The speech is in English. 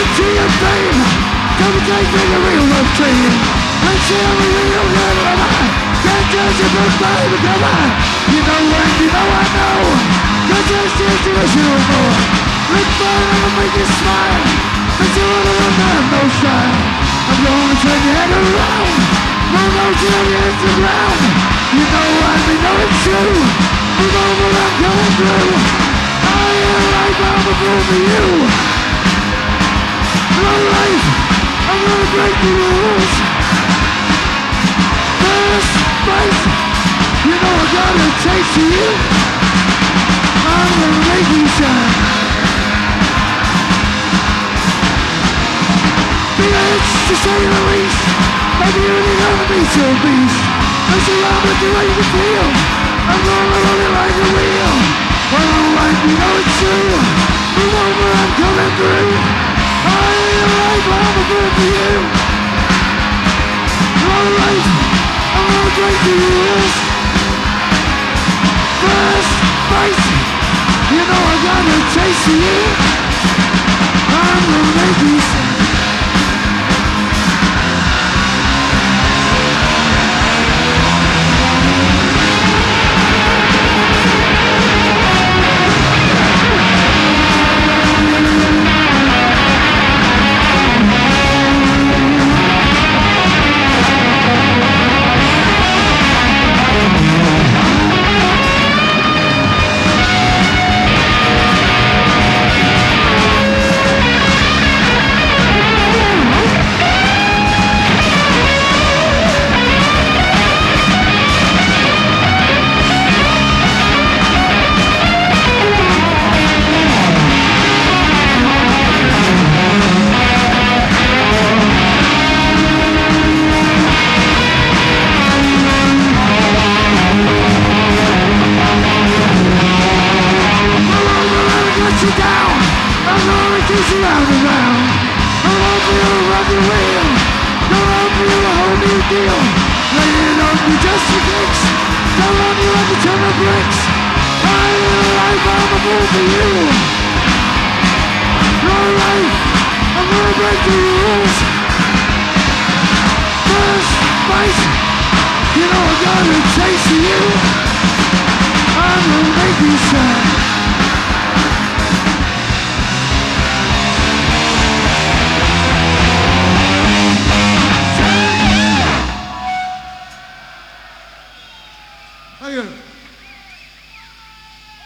to your fame. Come take me the real love train. Let's see how we real good am I. Can't judge you but baby, come on. You know when, you know I know. Cause you're still to a zero more. Look fine, I'ma make you smile. But you wanna run down no style. I'm gonna turn your head around. Move on till you hit the ground. You know I know it's true. Move over, I'm coming through. I am like I'm a fool for you. My life, I'm gonna break the rules. First fight, you know I got a taste for you. I'm gonna make you shine. Bitch, to say the least. Maybe you need to meet your beast. Mess around with the way you feel. I'm gonna roll it like a wheel. Well, I'm like, you know it's true. Move over, I'm coming through. I ain't like I'm a fool for you. Alright, I'm gonna break the rules. First fight, you know I got a taste for you. I'm gonna make you sing. Thank you.